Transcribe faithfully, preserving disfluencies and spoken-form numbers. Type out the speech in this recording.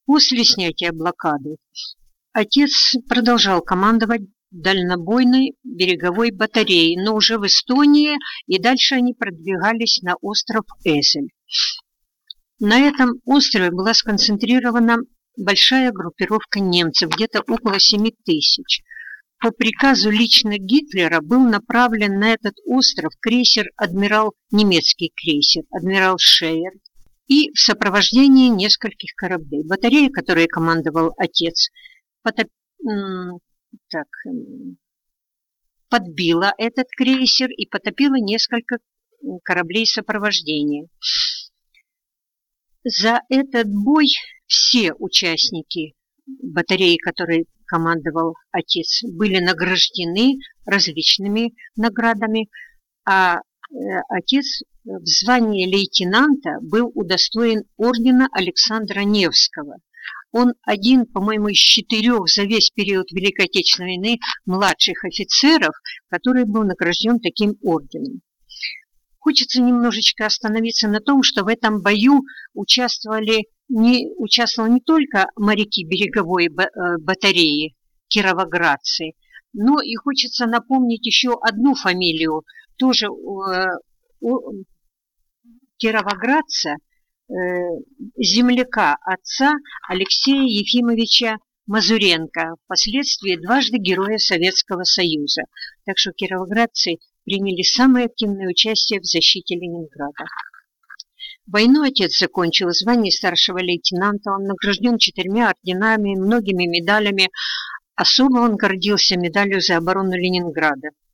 После снятия блокады отец продолжал командовать дальнобойной береговой батареей, но уже в Эстонии, и дальше они продвигались на остров Эсель. На этом острове была сконцентрирована большая группировка немцев, где-то около семи тысяч. По приказу лично Гитлера был направлен на этот остров крейсер «Адмирал», немецкий крейсер «Адмирал Шейер», и в сопровождении нескольких кораблей. Батарея, которой командовал отец, потоп... так, подбила этот крейсер и потопила несколько кораблей сопровождения. За этот бой все участники батареи, которой командовал отец, были награждены различными наградами, а отец в звании лейтенанта был удостоен ордена Александра Невского. Он один, по-моему, из четырех за весь период Великой Отечественной войны младших офицеров, который был награжден таким орденом. Хочется немножечко остановиться на том, что в этом бою участвовали не, участвовали не только моряки береговой батареи, кировоградцы, но и хочется напомнить еще одну фамилию, тоже кировоградца, земляка отца Алексея Ефимовича Мазуренко, впоследствии дважды Героя Советского Союза. Так что кировоградцы приняли самое активное участие в защите Ленинграда. Войну отец закончил в звании старшего лейтенанта, он награжден четырьмя орденами, многими медалями. Особо он гордился медалью за оборону Ленинграда.